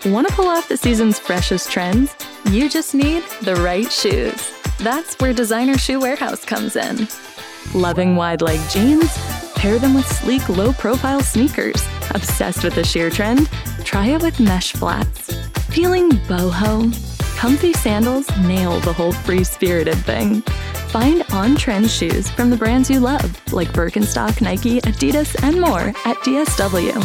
Want to pull off the season's freshest trends? You just need the right shoes. That's where Designer Shoe Warehouse comes in. Loving wide-leg jeans? Pair them with sleek, low-profile sneakers. Obsessed with the sheer trend? Try it with mesh flats. Feeling boho? Comfy sandals nail the whole free-spirited thing. Find on-trend shoes from the brands you love, like Birkenstock, Nike, Adidas, and more at DSW.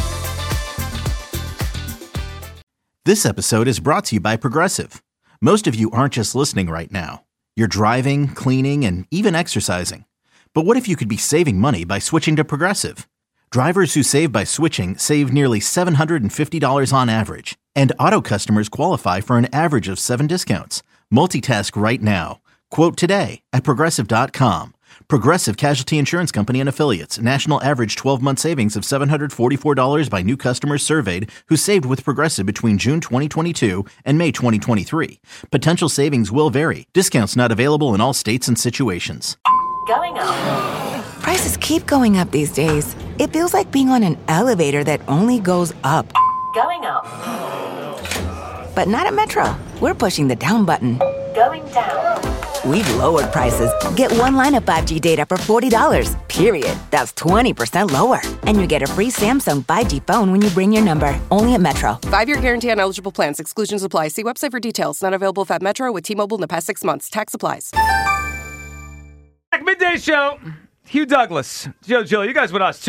This episode is brought to you by Progressive. Most of you aren't just listening right now. You're driving, cleaning, and even exercising. But what if you could be saving money by switching to Progressive? Drivers who save by switching save nearly $750 on average. And auto customers qualify for an average of 7 discounts. Multitask right now. Quote today at Progressive.com. Progressive Casualty Insurance Company and Affiliates. National average 12-month savings of $744 by new customers surveyed who saved with Progressive between June 2022 and May 2023. Potential savings will vary. Discounts not available in all states and situations. Going up. Prices keep going up these days. It feels like being on an elevator that only goes up. Going up. But not at Metro. We're pushing the down button. Going down. We've lowered prices. Get one line of 5G data for $40, period. That's 20% lower. And you get a free Samsung 5G phone when you bring your number. Only at Metro. 5-year guarantee on eligible plans. Exclusions apply. See website for details. Not available at Metro with T-Mobile in the past 6 months. Tax applies. Midday Show. Hugh Douglas. Joe Gill, you guys with us.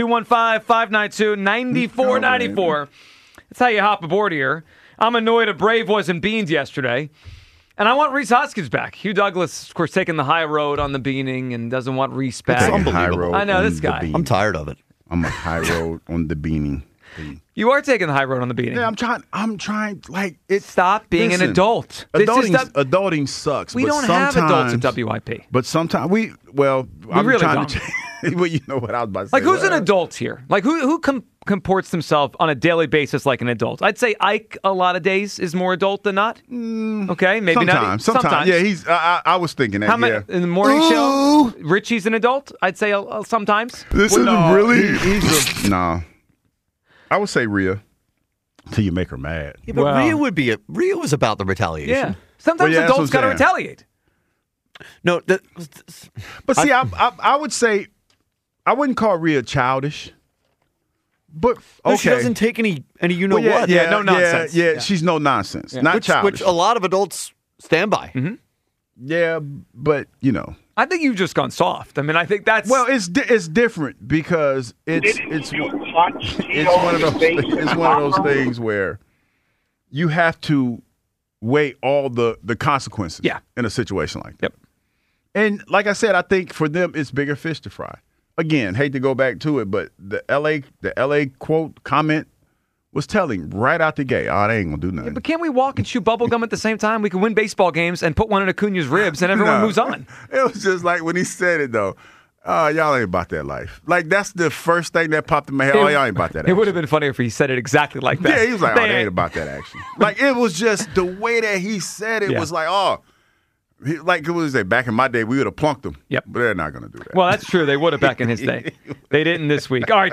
215-592-9494. That's how you hop aboard here. I'm annoyed a Brave wasn't beaned yesterday. And I want Rhys Hoskins back. Hugh Douglas, of course, taking the high road on the beaning and doesn't want Rhys back. It's unbelievable. I know, this guy. I'm tired of it. I'm a high road on the beaning. You are taking the high road on the beaning. Yeah, I'm trying. Like, stop being an adult. Adulting sucks. We don't have adults at WIP. But sometimes I'm really trying don't. to. Well, you know what I was about to say. Like, who's an adult here? Like, who comports thimself on a daily basis like an adult? I'd say Ike a lot of days is more adult than not. Okay, maybe not. Sometimes. Yeah, I was thinking that. How many in the morning show? Richie's an adult. I'd say sometimes. This isn't really. No. I would say Rhea. Till you make her mad. Yeah, but Rhea was about the retaliation. Yeah. Sometimes adults got to retaliate. No, but see, I would say I wouldn't call Rhea childish. But okay, she doesn't take any what? Yeah, no nonsense. Yeah, she's no nonsense. Yeah. Not childish. Which a lot of adults stand by. Mm-hmm. Yeah, but I think you've just gone soft. I mean, I think that's it's different because it's one of those things where you have to weigh all the consequences in a situation like that. Yep. And like I said, I think for them it's bigger fish to fry. Again, hate to go back to it, but the LA quote comment was telling right out the gate, they ain't gonna do nothing. Yeah, but can't we walk and chew bubble gum at the same time? We can win baseball games and put one in Acuna's ribs, and everyone moves on. It was just like when he said it though. Y'all ain't about that life. Like, that's the first thing that popped in my head. Y'all ain't about that action. It would have been funnier if he said it exactly like that. Yeah, he was like, they ain't about that action. Like, it was just the way that he said it was like, like it was back in my day, we would have plunked them. Yep. But they're not going to do that. Well, that's true. They would have back in his day. They didn't this week. All right,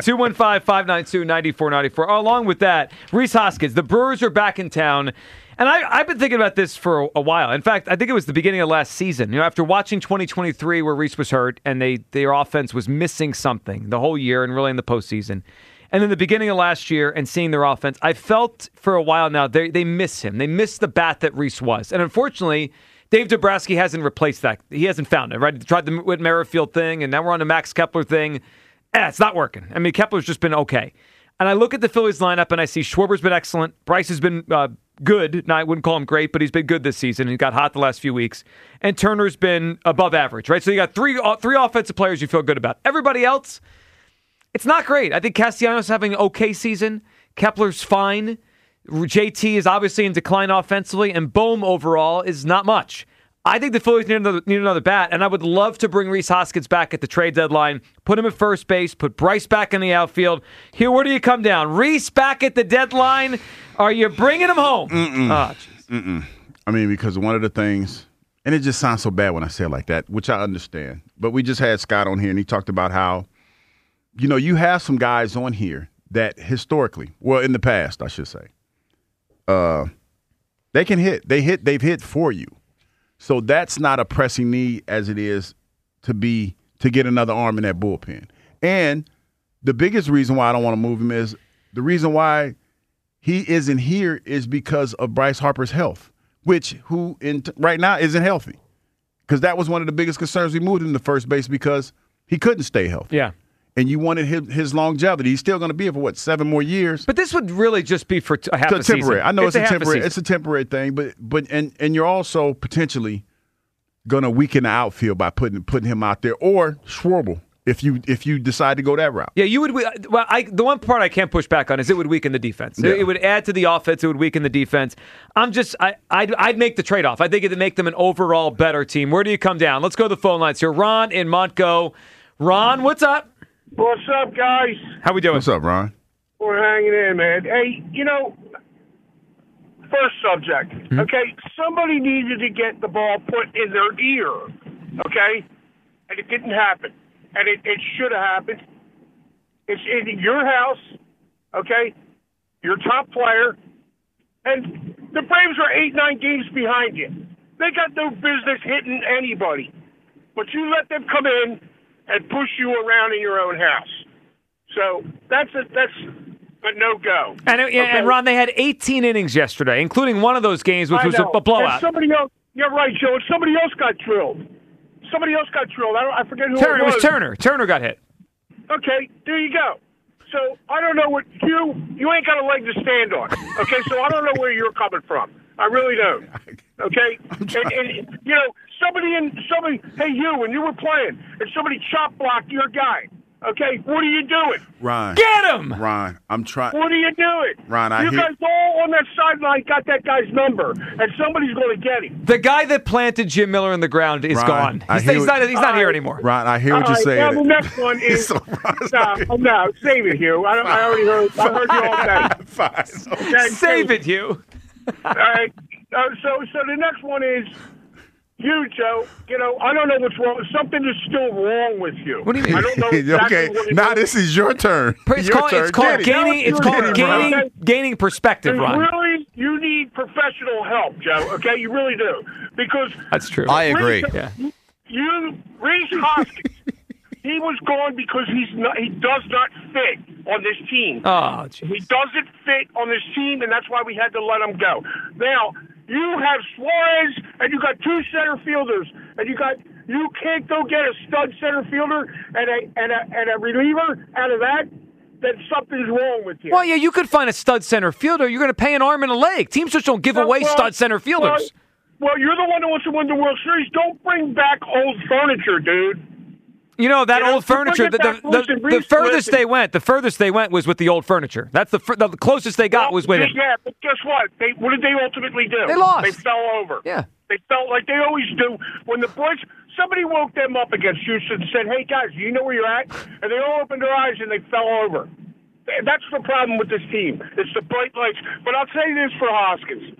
215-592-9494. Along with that, Rhys Hoskins, the Brewers are back in town. And I've been thinking about this for a while. In fact, I think it was the beginning of last season. After watching 2023 where Rhys was hurt and their offense was missing something the whole year and really in the postseason. And in the beginning of last year and seeing their offense, I felt for a while now they miss him. They miss the bat that Rhys was. And unfortunately, Dave Dombrowski hasn't replaced that. He hasn't found it, right? He tried the Whit Merrifield thing, and now we're on the Max Kepler thing. It's not working. I mean, Kepler's just been okay. And I look at the Phillies lineup, and I see Schwarber's been excellent. Bryce has been good. Now, I wouldn't call him great, but he's been good this season. He got hot the last few weeks. And Turner's been above average, right? So you got three offensive players you feel good about. Everybody else, it's not great. I think Castellanos having an okay season. Kepler's fine. JT is obviously in decline offensively, and Bohm overall is not much. I think the Phillies need another bat, and I would love to bring Rhys Hoskins back at the trade deadline, put him at first base, put Bryce back in the outfield. Here, where do you come down? Rhys back at the deadline? Are you bringing him home? I mean, because one of the things, and it just sounds so bad when I say it like that, which I understand, but we just had Scott on here, and he talked about how, you have some guys on here that historically, well, in the past, I should say, they can hit. They've hit for you. So that's not a pressing need as it is to get another arm in that bullpen. And the biggest reason why I don't want to move him is the reason why he isn't here is because of Bryce Harper's health, who right now isn't healthy. Because that was one of the biggest concerns we moved him to first base because he couldn't stay healthy. Yeah. And you wanted his longevity. He's still going to be here for 7 more years. But this would really just be for a half a season. Temporary. I know it's a temporary. It's a temporary thing, but you're also potentially going to weaken the outfield by putting him out there, or Schwarber if you decide to go that route. Yeah, you would. Well, the one part I can't push back on is it would weaken the defense. Yeah. It would add to the offense. It would weaken the defense. I'd make the trade-off. I think it'd make them an overall better team. Where do you come down? Let's go to the phone lines here. Ron in Montgo. Ron, what's up? What's up, guys? How we doing? What's up, Ron? We're hanging in, man. Hey, first subject, okay? Somebody needed to get the ball put in their ear, okay? And it didn't happen. And it should have happened. It's in your house, okay? Your top player. And the Braves are 8-9 games behind you. They got no business hitting anybody. But you let them come in and push you around in your own house. So that's a no-go. And Ron, they had 18 innings yesterday, including one of those games, which was a blowout. And somebody else, you're right, Joe. And somebody else got drilled. I forget who it was. It was Turner. Turner got hit. Okay, there you go. So I don't know what you ain't got a leg to stand on. Okay, so I don't know where you're coming from. I really don't. Okay, and somebody, hey, when you were playing, and somebody chop blocked your guy. Okay, what are you doing? Ron. Get him! Ron, I'm trying. What are you doing? Ron, you guys all on that sideline got that guy's number, and somebody's going to get him. The guy that planted Jim Miller in the ground is gone. He's not here anymore. Ron, I hear what you're saying. Now the next one is no, save it, Hugh. I already heard. I heard you all day. Fine. Okay, save it, Hugh. All right. So the next one is. You, Joe, I don't know what's wrong. Something is still wrong with you. What do you mean? I don't know exactly okay, what it now is. This is your turn. It's called gaining perspective, Ron. Really, you need professional help, Joe, okay? You really do. Because that's true. I agree. Rhys Hoskins, he was gone because he does not fit on this team. Oh, geez. He doesn't fit on this team, and that's why we had to let him go. Now, you have Suarez, and you got 2 center fielders, and you can't go get a stud center fielder and a reliever out of that. Then something's wrong with you. Well, yeah, you could find a stud center fielder. You're going to pay an arm and a leg. Teams just don't give away stud center fielders. Well, you're the one who wants to win the World Series. Don't bring back old furniture, dude. Old furniture. The furthest they went was with the old furniture. That's the closest they got was with it. Yeah, but guess what? What did they ultimately do? They lost. They fell over. Yeah. They felt like they always do. When the boys, somebody woke them up against Houston and said, "Hey guys, do you know where you're at?" And they all opened their eyes and they fell over. That's the problem with this team. It's the bright lights. But I'll say this for Hoskins: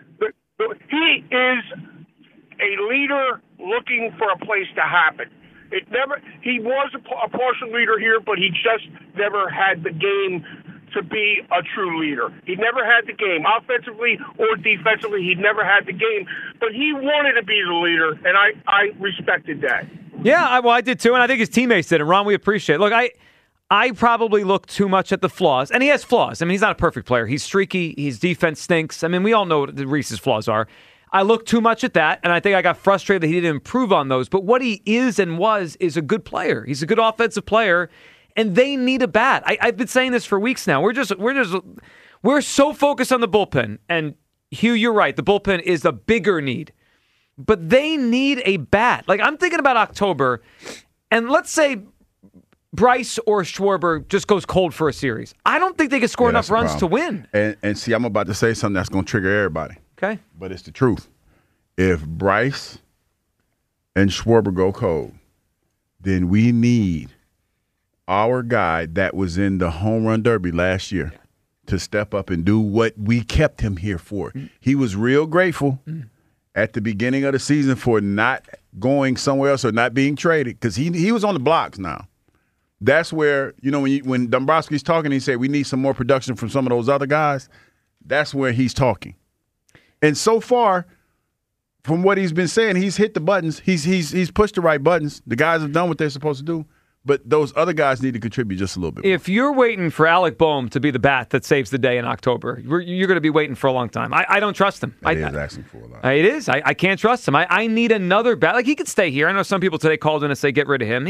he is a leader looking for a place to happen. He was a partial leader here, but he just never had the game to be a true leader. He never had the game. Offensively or defensively, he never had the game. But he wanted to be the leader, and I respected that. Yeah, I did too, and I think his teammates did. And Ron, we appreciate it. Look, I probably look too much at the flaws, and he has flaws. I mean, he's not a perfect player. He's streaky. His defense stinks. I mean, we all know what Reese's flaws are. I look too much at that, and I think I got frustrated that he didn't improve on those. But what he is and was is a good player. He's a good offensive player, and they need a bat. I've been saying this for weeks now. We're so focused on the bullpen, and Hugh, you're right. The bullpen is a bigger need, but they need a bat. Like, I'm thinking about October, and let's say Bryce or Schwarber just goes cold for a series. I don't think they can score enough runs to win. And see, I'm about to say something that's going to trigger everybody. Okay. But it's the truth. If Bryce and Schwarber go cold, then we need our guy that was in the home run derby last year to step up and do what we kept him here for. He was real grateful at the beginning of the season for not going somewhere else or not being traded because he was on the blocks now. That's where, when Dombrowski's talking, he said we need some more production from some of those other guys. that's where he's talking. And so far, from what he's been saying, he's hit the buttons. He's pushed the right buttons. The guys have done what they're supposed to do. But those other guys need to contribute just a little bit more. If you're waiting for Alec Boehm to be the bat that saves the day in October, you're going to be waiting for a long time. I don't trust him. He is asking for a lot. It is. I can't trust him. I need another bat. Like, he could stay here. I know some people today called in and say get rid of him.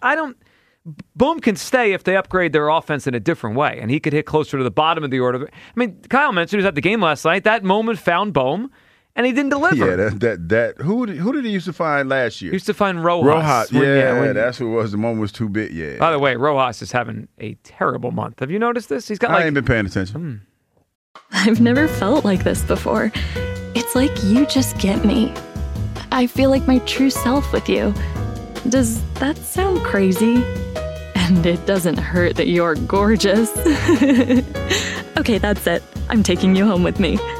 Boehm can stay if they upgrade their offense in a different way, and he could hit closer to the bottom of the order. I mean, Kyle mentioned he was at the game last night. That moment found Boehm, and he didn't deliver. Yeah, who did he used to find last year? He used to find Rojas. That's what it was. The moment was too big. Yeah. By the way, Rojas is having a terrible month. Have you noticed this? He's got I ain't been paying attention. I've never felt like this before. It's like you just get me. I feel like my true self with you. Does that sound crazy? And it doesn't hurt that you're gorgeous. Okay, that's it. I'm taking you home with me.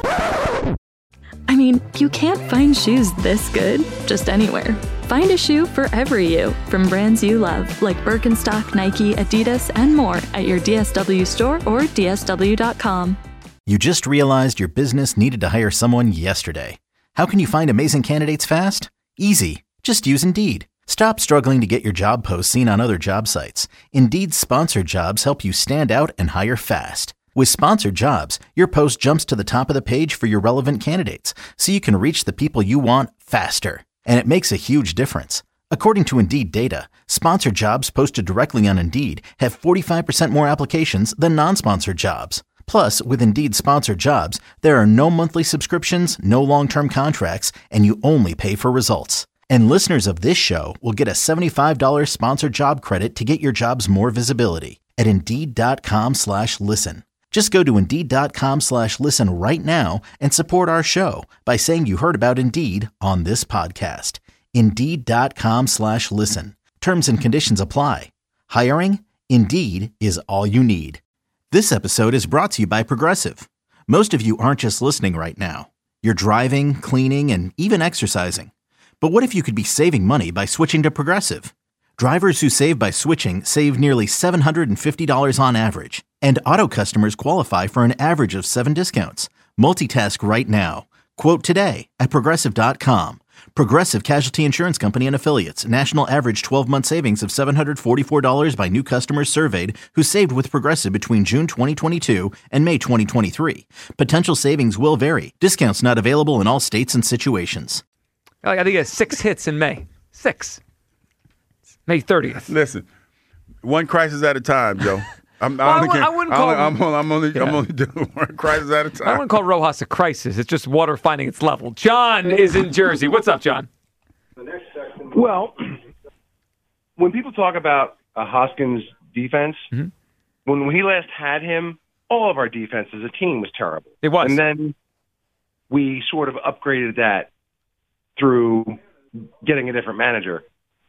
I mean, you can't find shoes this good just anywhere. Find a shoe for every you, from brands you love, like Birkenstock, Nike, Adidas, and more at your DSW store or DSW.com. You just realized your business needed to hire someone yesterday. How can you find amazing candidates fast? Easy. Just use Indeed. Stop struggling to get your job posts seen on other job sites. Indeed's sponsored jobs help you stand out and hire fast. With sponsored jobs, your post jumps to the top of the page for your relevant candidates, so you can reach the people you want faster. And it makes a huge difference. According to Indeed data, sponsored jobs posted directly on Indeed have 45% more applications than non-sponsored jobs. Plus, with Indeed sponsored jobs, there are no monthly subscriptions, no long-term contracts, and you only pay for results. And listeners of this show will get a $75 sponsored job credit to get your jobs more visibility at Indeed.com/listen. Just go to Indeed.com/listen right now and support our show by saying you heard about Indeed on this podcast. Indeed.com/listen. Terms and conditions apply. Hiring? Indeed is all you need. This episode is brought to you by Progressive. Most of you aren't just listening right now. You're driving, cleaning, and even exercising. But what if you could be saving money by switching to Progressive? Drivers who save by switching save nearly $750 on average. And auto customers qualify for an average of 7 discounts. Multitask right now. Quote today at Progressive.com. Progressive Casualty Insurance Company and Affiliates. National average 12-month savings of $744 by new customers surveyed who saved with Progressive between June 2022 and May 2023. Potential savings will vary. Discounts not available in all states and situations. I think he has 6 hits in May. 6. May 30th. Listen, one crisis at a time, Joe. I'm only doing one crisis at a time. I wouldn't call Rojas a crisis. It's just water finding its level. John is in Jersey. What's up, John? Well, when people talk about Hoskins' defense, when he last had him, all of our defense as a team was terrible. It was. And then we sort of upgraded that through getting a different manager.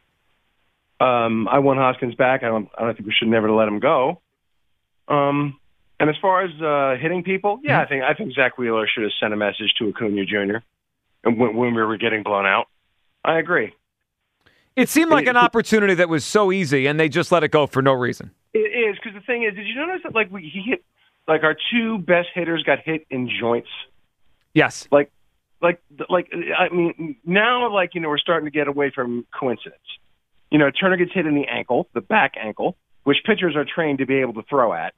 I want Hoskins back. I don't think we should never let him go. And as far as hitting people, I think Zach Wheeler should have sent a message to Acuna Jr. and when we were getting blown out. I agree. It seemed like an opportunity that was so easy, and they just let it go for no reason. It is, because the thing is, did you notice that he hit, our 2 best hitters got hit in joints? Yes. I mean, now we're starting to get away from coincidence. Turner gets hit in the ankle, the back ankle, which pitchers are trained to be able to throw at.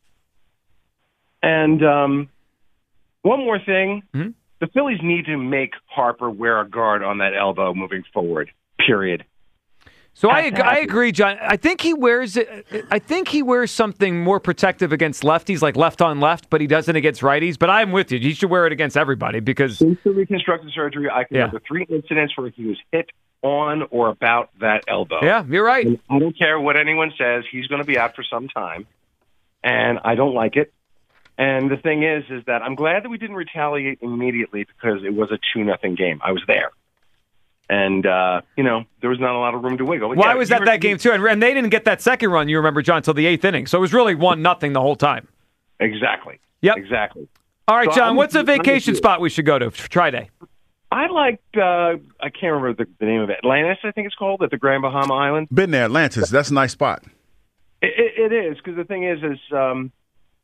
And one more thing, the Phillies need to make Harper wear a guard on that elbow moving forward, period. So I agree, John. I think he wears something more protective against lefties, like left on left, but he doesn't against righties. But I'm with you. He should wear it against everybody because since the reconstructive surgery, I can remember 3 incidents where he was hit on or about that elbow. Yeah, you're right. And I don't care what anyone says. He's going to be out for some time, and I don't like it. And the thing is that I'm glad that we didn't retaliate immediately because it was a 2-0 game. I was there. And, there was not a lot of room to wiggle. Why was that game, too? And they didn't get that second run, you remember, John, until the 8th inning. So it was really 1-0 the whole time. Exactly. Yep. Exactly. All right, John, what's a vacation spot we should go to for Tri-Day? I liked, I can't remember the name of it. Atlantis, I think it's called, at the Grand Bahama Island. Been there, Atlantis. That's a nice spot. It is, because the thing is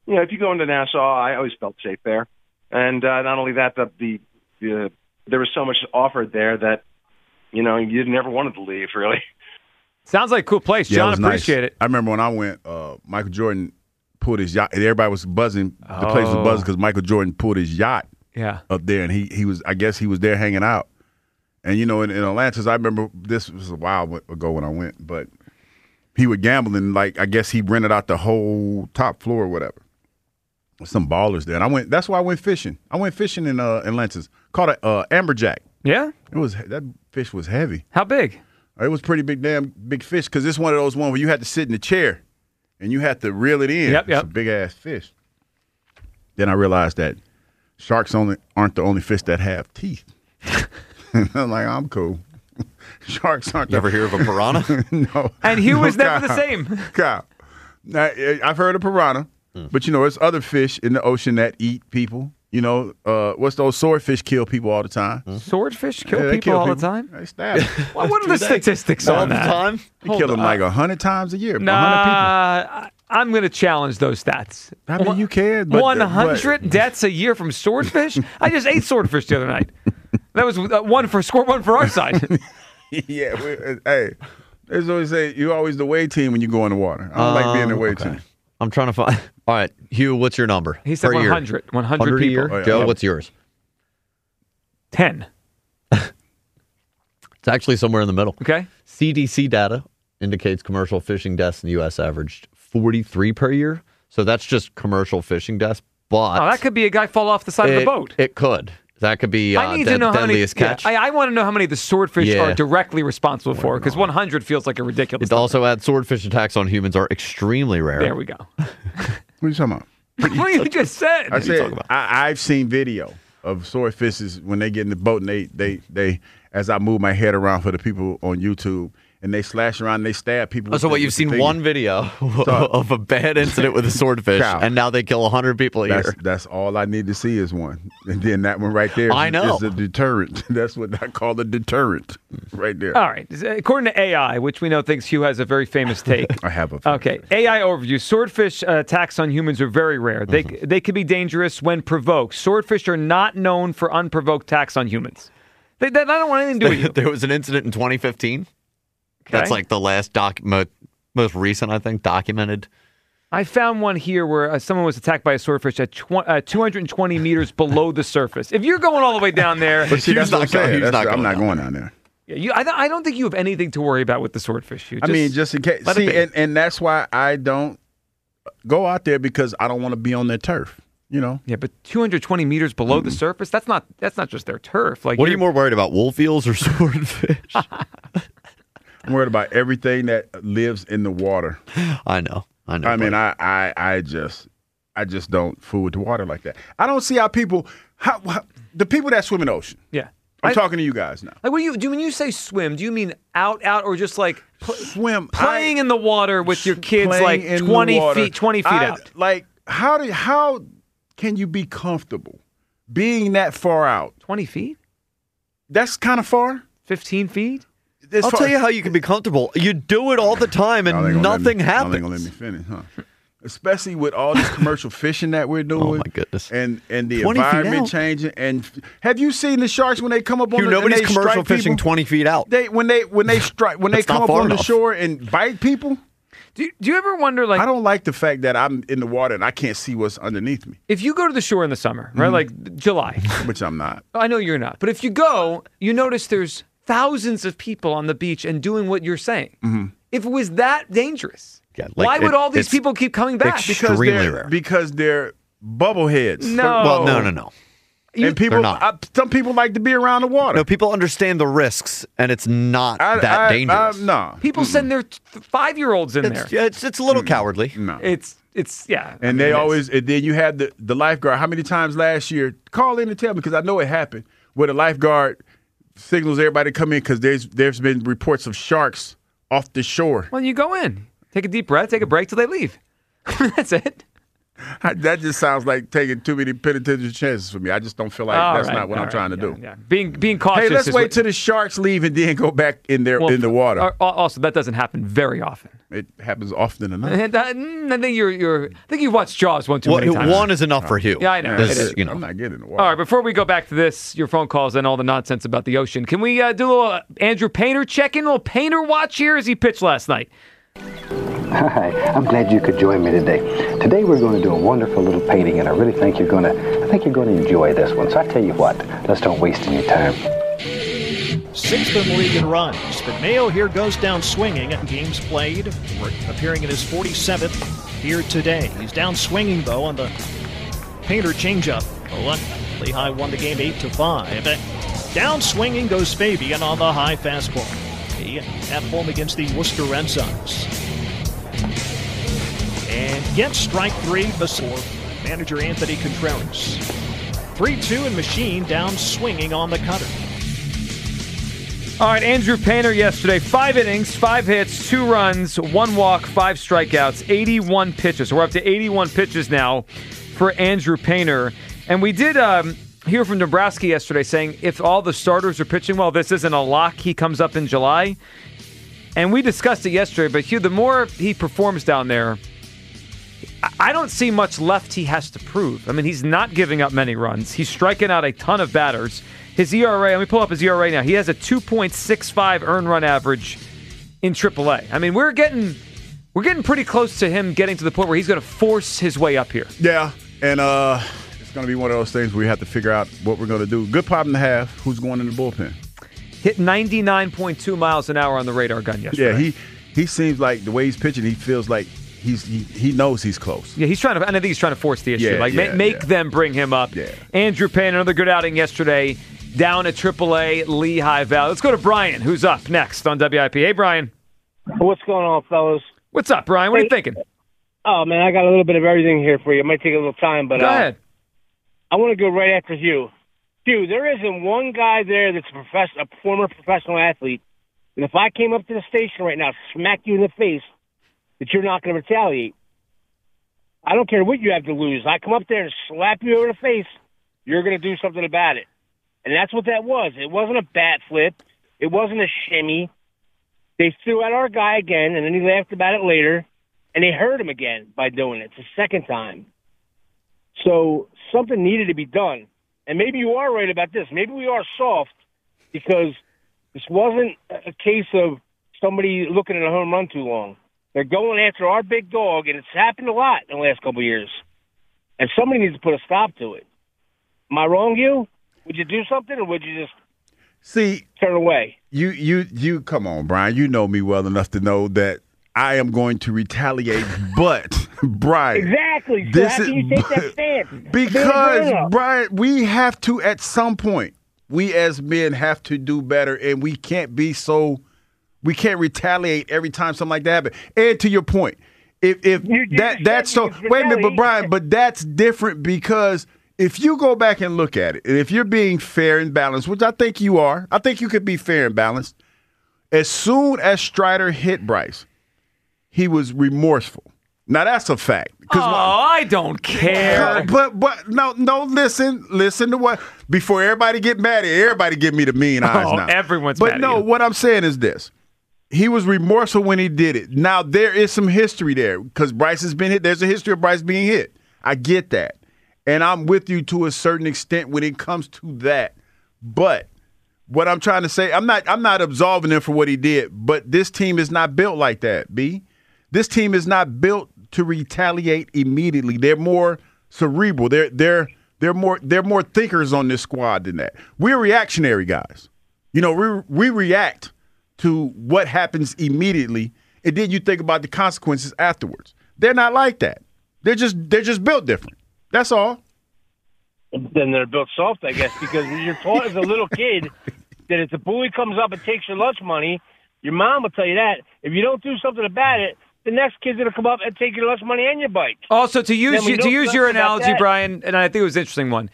if you go into Nassau, I always felt safe there. And not only that, there was so much offered there that, you never wanted to leave, really. Sounds like a cool place. Yeah, John, it was appreciate nice. it. I remember when I went, Michael Jordan pulled his yacht, and everybody was buzzing. The place was buzzing because Michael Jordan pulled his yacht up there, and he was, I guess he was there hanging out. And, in Atlantis, I remember this was a while ago when I went, but he would gamble, and, I guess he rented out the whole top floor or whatever. Some ballers there. And that's why I went fishing. I went fishing in Atlantis. Caught a amberjack. Yeah? That fish was heavy. How big? It was pretty big fish because it's one of those ones where you had to sit in the chair and you had to reel it in. Yep. It's a big-ass fish. Then I realized that sharks aren't the only fish that have teeth. I'm like, I'm cool. Sharks aren't. You ever hear of a piranha? No. And Hugh was never the same. Kyle. Now, I've heard of piranha, but, there's other fish in the ocean that eat people. What's those swordfish kill people all the time? Swordfish kill people all the time? They stab them. Well, what are the statistics on that? All the time? They kill them 100 times a year. 100 Nah, I'm going to challenge those stats. people. I mean, you can. But, 100 deaths a year from swordfish? I just ate swordfish the other night. That was one for our side. Yeah. Hey, there's always say you're always the away team when you go in the water. I don't like being the away team. I'm trying to find. All right, Hugh, what's your number? He said per 100. Year? 100 a people. year? Oh, yeah. Joe, what's yours? 10. It's actually somewhere in the middle. Okay. CDC data indicates commercial fishing deaths in the U.S. averaged 43 per year. So that's just commercial fishing deaths. But that could be a guy fall off the side of the boat. It could. That could be I need to know deadliest how many, catch. I want to know how many of the swordfish are directly responsible for, because 100 feels like a ridiculous It number. also adds swordfish attacks on humans are extremely rare. There we go. What are you talking about? What you just said. I said I've seen video of swordfishes when they get in the boat and they as I move my head around for the people on YouTube, and they slash around and they stab people. So you've seen one video of a bad incident with a swordfish, and now they kill 100 people a year. That's all I need to see is one. And then that one right there is a deterrent. That's what I call a deterrent right there. All right. According to AI, which we know thinks Hugh has a very famous take. I have a Okay. AI overview. Swordfish attacks on humans are very rare. They can be dangerous when provoked. Swordfish are not known for unprovoked attacks on humans. They don't want anything to do with you. There was an incident in 2015. That's like the last most recent, I think, documented. I found one here where someone was attacked by a swordfish at 220 meters below the surface. If you're going all the way down there, but see, that's what I'm saying. I'm not going down there. Yeah, I don't think you have anything to worry about with the swordfish. Just in case. See, and that's why I don't go out there, because I don't want to be on their turf. Yeah, but 220 meters below the surface, that's not just their turf. Like, what are you more worried about, wolf eels or swordfish? I'm worried about everything that lives in the water. I know. I mean, I just don't fool with the water like that. I don't see how the people that swim in the ocean. Yeah. I'm talking to you guys now. Like, when you say swim, do you mean out, or just like swim, playing in the water with your kids, like 20 feet out? Like, how can you be comfortable being that far out? 20 feet? That's kind of far. 15 feet? I'll tell you how you can be comfortable. You do it all the time, and nothing happens. They're going to let me finish, huh? Especially with all this commercial fishing that we're doing. Oh, my goodness. And the environment changing. And have you seen the sharks when they come up on nobody's commercial fishing 20 feet out. When they come up on the shore and bite people? Do you ever wonder, like... I don't like the fact that I'm in the water and I can't see what's underneath me. If you go to the shore in the summer, right, like July. Which I'm not. I know you're not. But if you go, you notice there's thousands of people on the beach and doing what you're saying. Mm-hmm. If it was that dangerous, why would all these people keep coming back? Because they're bubbleheads. No. Well, no. And people, some people like to be around the water. No, people understand the risks, and it's not that dangerous. No. People send their 5-year-olds in there. Yeah, it's a little cowardly. No. It's And then you had the lifeguard. How many times last year? Call in and tell me, because I know it happened, where the lifeguard signals everybody to come in because there's been reports of sharks off the shore. Well, you go in, take a deep breath, take a break till they leave. That's it. That just sounds like taking too many penitentiary chances for me. I just don't feel like that's not what I'm trying to do. Yeah. Being cautious. Hey, let's wait till the sharks leave and then go back in the water. Also, that doesn't happen very often. It happens often enough. And I think you've watched Jaws one too many times. One is enough for Hugh. Yeah, I know. I'm not getting in the water. All right, before we go back to this, your phone calls and all the nonsense about the ocean, can we do a little Andrew Painter check-in, a little Painter watch here as he pitched last night? Hi, I'm glad you could join me today. Today we're going to do a wonderful little painting, and I really think you're going to enjoy this one. So I tell you what, let's don't waste any time. 6th in the league in runs, but Mayo here goes down swinging. Games played, appearing in his 47th here today. He's down swinging though on the Painter changeup. Lehigh won the game 8-5. Down swinging goes Fabian on the high fastball. He at home against the Worcester Red Sox. And gets strike 3 before manager Anthony Contreras. 3-2 and Machine down swinging on the cutter. All right, Andrew Painter yesterday, 5 innings, 5 hits, 2 runs, 1 walk, 5 strikeouts, 81 pitches. We're up to 81 pitches now for Andrew Painter. And we did hear from Dombrowski yesterday saying if all the starters are pitching well, this isn't a lock. He comes up in July. And we discussed it yesterday, but Hugh, the more he performs down there, I don't see much left he has to prove. I mean, he's not giving up many runs. He's striking out a ton of batters. His ERA, let me pull up his ERA now. He has a 2.65 earned run average in AAA. I mean, we're getting pretty close to him getting to the point where he's going to force his way up here. Yeah, and it's going to be one of those things where we have to figure out what we're going to do. Good problem to have. Who's going in the bullpen? Hit 99.2 miles an hour on the radar gun yesterday. Yeah, he seems like the way he's pitching, he feels like he knows he's close. Yeah, he's trying to. And I think he's trying to force the issue. Make them bring him up. Yeah. Andrew Painter, another good outing yesterday. Down at AAA Lehigh Valley. Let's go to Brian, who's up next on WIP. Hey, Brian. What's going on, fellas? What's up, Brian? What are you thinking? Oh, man, I got a little bit of everything here for you. It might take a little time, but go ahead. I want to go right after Hugh. Hugh, there isn't one guy there that's a former professional athlete, and if I came up to the station right now, smack you in the face, that you're not going to retaliate. I don't care what you have to lose. I come up there and slap you over the face, you're going to do something about it. And that's what that was. It wasn't a bat flip. It wasn't a shimmy. They threw out our guy again, and then he laughed about it later, and they hurt him again by doing it. It's the second time. So something needed to be done. And maybe you are right about this. Maybe we are soft because this wasn't a case of somebody looking at a home run too long. They're going after our big dog, and it's happened a lot in the last couple of years. And somebody needs to put a stop to it. Am I wrong, you? Would you do something, or would you just turn away? You come on, Brian. You know me well enough to know that I am going to retaliate. But Brian, exactly. So how can you take that stance? Because Brian, we have to at some point. We as men have to do better, and we can't be so. We can't retaliate every time something like that happens. And to your point, if that's so. Wait a minute, but Brian, but that's different because. If you go back and look at it, and if you're being fair and balanced, which I think you are, I think you could be fair and balanced. As soon as Strider hit Bryce, he was remorseful. Now that's a fact. I don't care. But no, listen to what before everybody get mad at everybody give me the mean eyes now. Everyone's mad at you. What I'm saying is this. He was remorseful when he did it. Now there is some history there because Bryce has been hit. There's a history of Bryce being hit. I get that. And I'm with you to a certain extent when it comes to that. But what I'm trying to say, I'm not absolving him for what he did, but this team is not built like that, B. This team is not built to retaliate immediately. They're more cerebral. They're more thinkers on this squad than that. We're reactionary guys. You know, we react to what happens immediately, and then you think about the consequences afterwards. They're not like that. They're just built different. That's all. Then they're built soft, I guess, because you're taught as a little kid that if the bully comes up and takes your lunch money, your mom will tell you that. If you don't do something about it, the next kid's going to come up and take your lunch money and your bike. Also, to use your analogy, Brian, and I think it was an interesting one,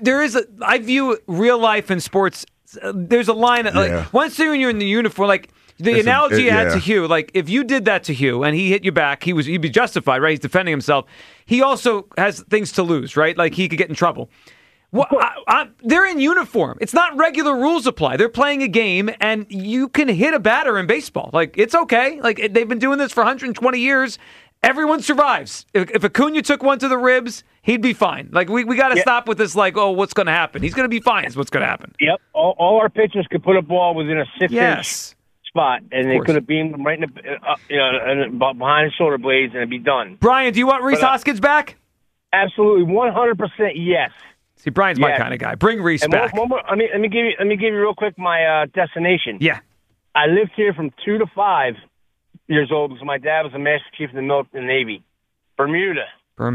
I view real life and sports, there's a line, like, once you're in the uniform, like, The analogy you had to Hugh, like if you did that to Hugh and he hit you back, he'd be justified, right? He's defending himself. He also has things to lose, right? Like he could get in trouble. Well, they're in uniform. It's not regular rules apply. They're playing a game, and you can hit a batter in baseball. Like, it's okay. Like, they've been doing this for 120 years. Everyone survives. If Acuna took one to the ribs, he'd be fine. Like, we got to stop with this, like, oh, what's going to happen? He's going to be fine is what's going to happen. Yep. All our pitchers could put a ball within a 6-inch spot, and they could have beamed them right in the, behind the shoulder blades, and it'd be done. Brian, do you want Rhys Hoskins back? Absolutely, 100% yes. See, Brian's my kind of guy. Bring Rhys back. One more, let me give you real quick my destination. Yeah. I lived here from 2 to 5 years old because my dad was a master chief in the Navy. Bermuda.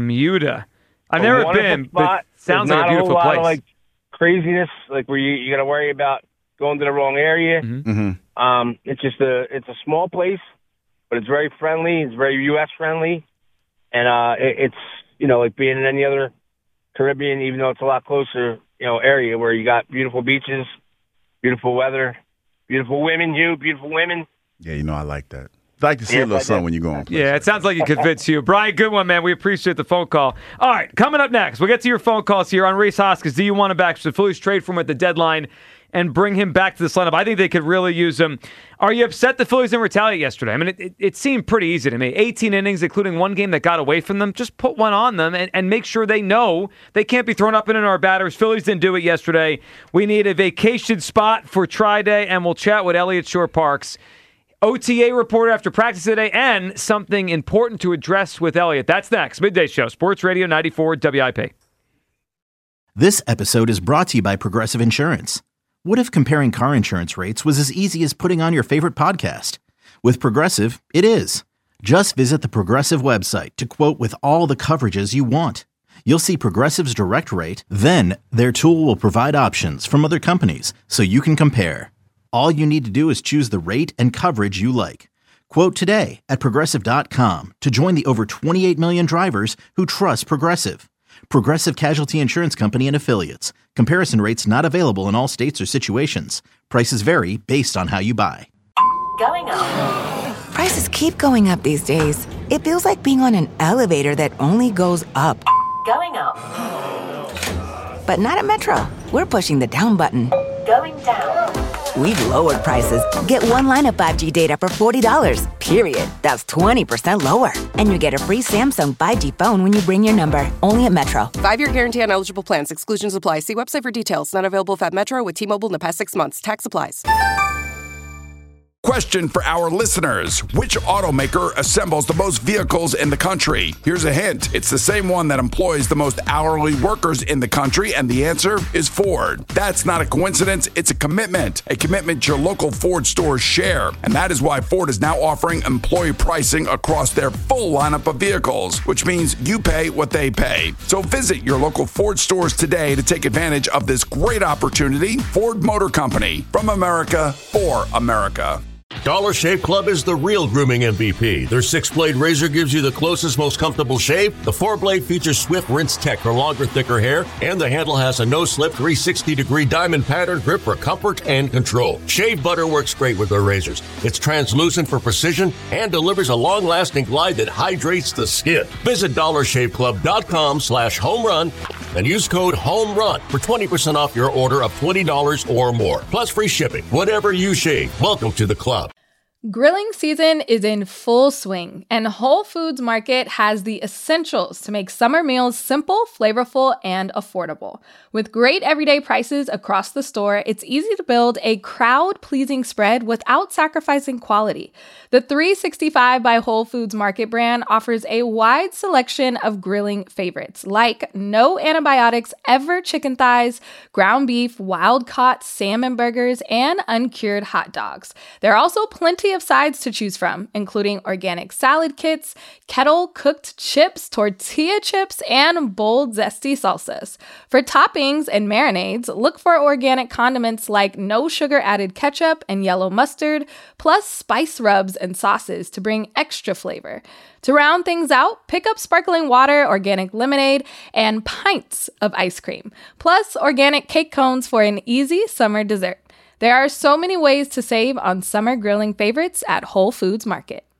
I've never been, but it sounds like a beautiful place. Not a whole lot of, like, craziness, like where you got to worry about going to the wrong area. Mm-hmm. It's just it's a small place, but it's very friendly. It's very U.S. friendly, and it's like being in any other Caribbean, even though it's a lot closer, area where you got beautiful beaches, beautiful weather, beautiful women. Yeah, I like that. I like to see a little sun when you go on. Yeah, it sounds like you convinced you. Brian, good one, man. We appreciate the phone call. All right, coming up next, we'll get to your phone calls here on Rhys Hoskins. Do you want him back? So the Phillies trade for him at the deadline and bring him back to this lineup. I think they could really use him. Are you upset the Phillies didn't retaliate yesterday? I mean, it seemed pretty easy to me. 18 innings, including one game that got away from them. Just put one on them and make sure they know they can't be thrown up in our batters. Phillies didn't do it yesterday. We need a vacation spot for Tri-Day, and we'll chat with Elliott Shore-Parks, OTA reporter after practice today, and something important to address with Elliott. That's next. Midday Show, Sports Radio 94 WIP. This episode is brought to you by Progressive Insurance. What if comparing car insurance rates was as easy as putting on your favorite podcast? With Progressive, it is. Just visit the Progressive website to quote with all the coverages you want. You'll see Progressive's direct rate, then their tool will provide options from other companies so you can compare. All you need to do is choose the rate and coverage you like. Quote today at Progressive.com to join the over 28 million drivers who trust Progressive. Progressive Casualty Insurance Company and Affiliates. Comparison rates not available in all states or situations. Prices vary based on how you buy. Going up. Prices keep going up these days. It feels like being on an elevator that only goes up. Going up. But not at Metro. We're pushing the down button. Going down. We've lowered prices. Get one line of 5G data for $40, period. That's 20% lower. And you get a free Samsung 5G phone when you bring your number. Only at Metro. 5-year guarantee on eligible plans. Exclusions apply. See website for details. Not available if at Metro with T-Mobile in the past 6 months. Tax applies. Question for our listeners. Which automaker assembles the most vehicles in the country? Here's a hint. It's the same one that employs the most hourly workers in the country, and the answer is Ford. That's not a coincidence. It's a commitment your local Ford stores share. And that is why Ford is now offering employee pricing across their full lineup of vehicles, which means you pay what they pay. So visit your local Ford stores today to take advantage of this great opportunity. Ford Motor Company, from America for America. Dollar Shave Club is the real grooming MVP. Their 6-blade razor gives you the closest, most comfortable shave. The 4-blade features Swift Rinse Tech for longer, thicker hair. And the handle has a no-slip 360-degree diamond pattern grip for comfort and control. Shave butter works great with their razors. It's translucent for precision and delivers a long-lasting glide that hydrates the skin. Visit dollarshaveclub.com/homerun and use code HOMERUN for 20% off your order of $20 or more. Plus free shipping. Whatever you shave, welcome to the club. Grilling season is in full swing, and Whole Foods Market has the essentials to make summer meals simple, flavorful, and affordable. With great everyday prices across the store, it's easy to build a crowd-pleasing spread without sacrificing quality. The 365 by Whole Foods Market brand offers a wide selection of grilling favorites, like no antibiotics ever chicken thighs, ground beef, wild-caught salmon burgers, and uncured hot dogs. There are also plenty of sides to choose from, including organic salad kits, kettle-cooked chips, tortilla chips, and bold, zesty salsas. For toppings and marinades, look for organic condiments like no sugar-added ketchup and yellow mustard, plus spice rubs and sauces to bring extra flavor. To round things out, pick up sparkling water, organic lemonade, and pints of ice cream, plus organic cake cones for an easy summer dessert. There are so many ways to save on summer grilling favorites at Whole Foods Market.